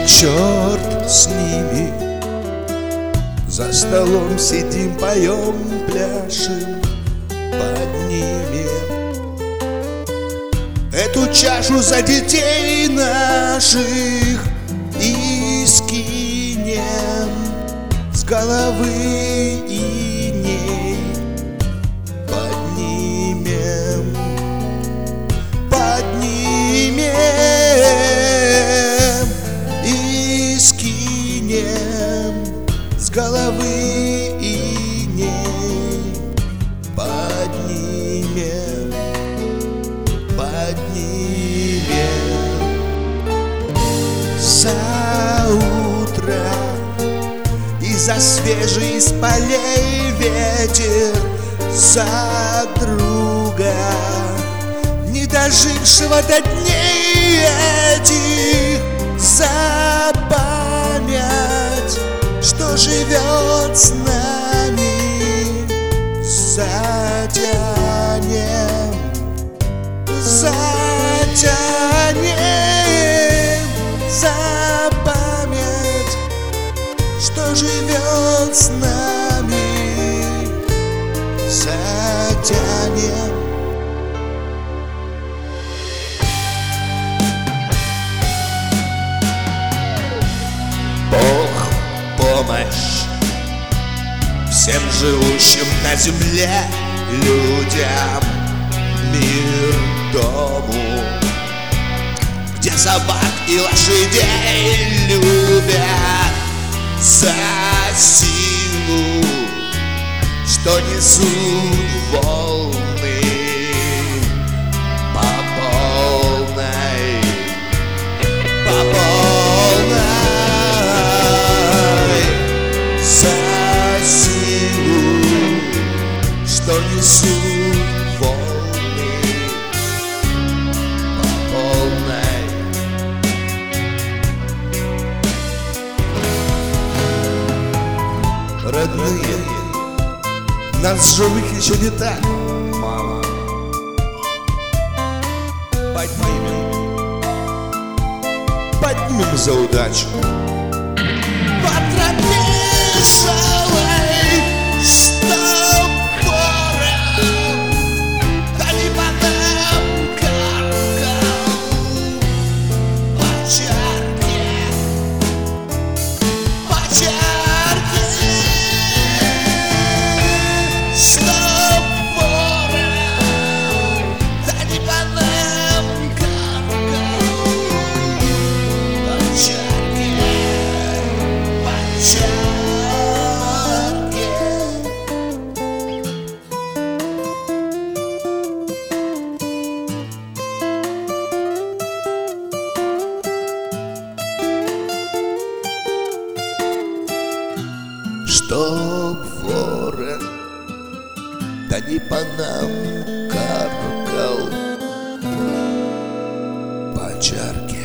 черт с ними. За столом сидим, поем, пляшем, поднимем эту чашу за детей наших и скинем с головы иней. Поднимем, поднимем и скинем с головы иней. Поднимем, поднимем. За утро и за свежий с полей ветер, за друга, не дожившего до дней этих, за память, что живет с нами. Затянем, затянем за память, что живет с нами. Затянем. Бог, помощь всем живущим на земле людям, мир дому, где собак и лошадей любят за силу, что несут волны по полной, по полной. За силу, что несут волны по полной. Родные, нас живых еще не так мало. Поднимем, поднимем за удачу. По тропе шалой, что пором, да не по нам каркал. По чарке, по чарке, что пором, да не по нам каркал. По чарке, по чарке. Чтоб ворон, да не по нам каркал. По чарке.